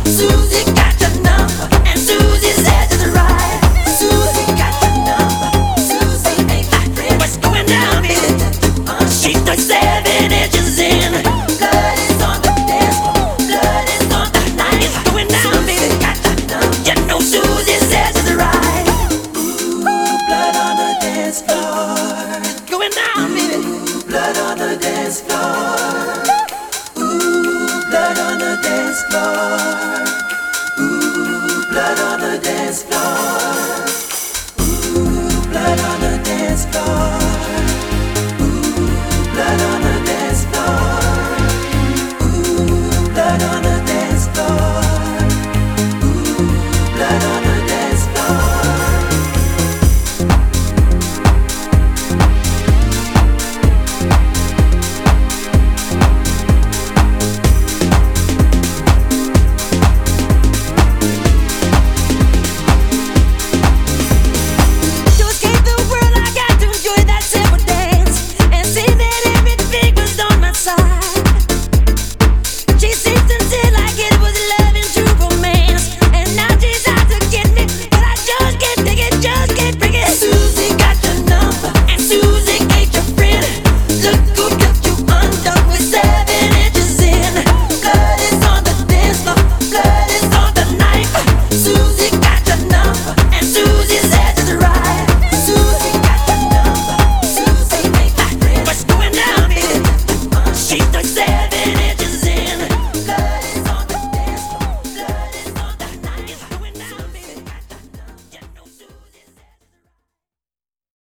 Susie got your number, and Susie says it's right. Susie got your number, Susie ain't my friend. What's going down, baby? She's the 7 inches in. Blood is on the dance floor, blood is on the night. It's going down, baby. Got your number, you know Susie says it's right. Ooh, blood on the dance floor. It's going down, baby. Ooh, blood on the dance floor. Blood on the dance floor. Ooh, blood on the dance floor.